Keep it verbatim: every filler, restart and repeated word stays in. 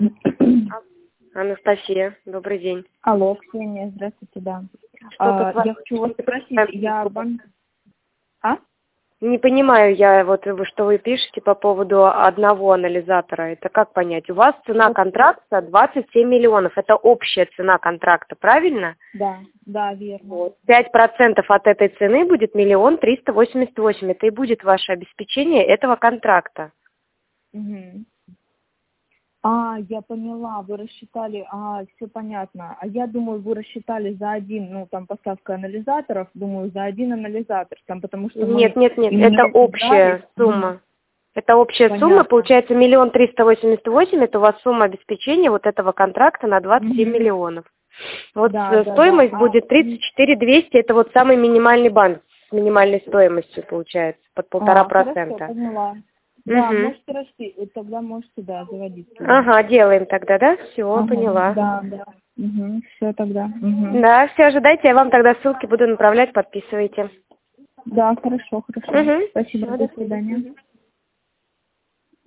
Анастасия, добрый день. Алло, Ксения, здравствуйте, да. Что-то А, с вас- я хочу вас спросить, я банк... А? Не понимаю я, вот вы, что вы пишете по поводу одного анализатора. Это как понять? У вас цена Вот. контракта двадцать семь миллионов. Это общая цена контракта, правильно? Да, да, верно. Вот. пять процентов от этой цены будет миллион триста восемьдесят восемь. Это и будет ваше обеспечение этого контракта. Мгм. А, я поняла, вы рассчитали, а, все понятно. А я думаю, вы рассчитали за один, ну, там, поставка анализаторов, думаю, за один анализатор, там, потому что мы... Нет, нет, нет, именно это общая собрали. сумма. Это общая Понятно. сумма, получается миллион триста восемьдесят восемь, это у вас сумма обеспечения вот этого контракта на двадцать семь Мгм. миллионов. Вот Да, э, да, стоимость да. будет тридцать четыре двести, это вот самый минимальный банк с минимальной стоимостью получается, под полтора А, хорошо, процента. поняла. Да, Угу. можете расти, вот тогда можете, да, заводить. Ага, делаем тогда, да? Все, Ага, поняла. да, да. Угу, все тогда. Угу. Да, все, ожидайте, я вам тогда ссылки буду направлять, подписывайте. Да, хорошо, хорошо. Угу. Спасибо, Всё, до до свидания. свидания.